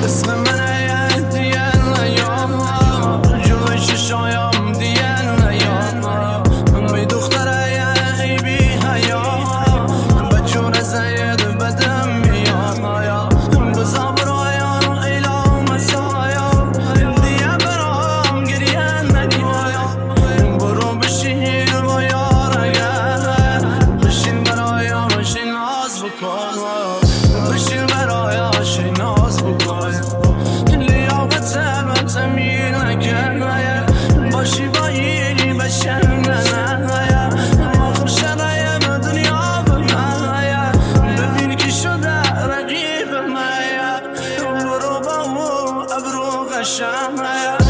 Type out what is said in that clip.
اسم منه دیگه نیام جلوی چشایم دیگه نیام بی دختره ای بی حیا بچون زید بدم میام بزا برایم ایلام مسایا دیگه برام گریه نگایا برو بشین با یارگه بشین برایم بشین ناز بکن بشین برایم بشین ناز بکن لیاقت من زمین نکنه باشی با یکی بشن نه مخشنه به دنیا بمه ببین که شده رقیب مه برو با او ابرو قشنه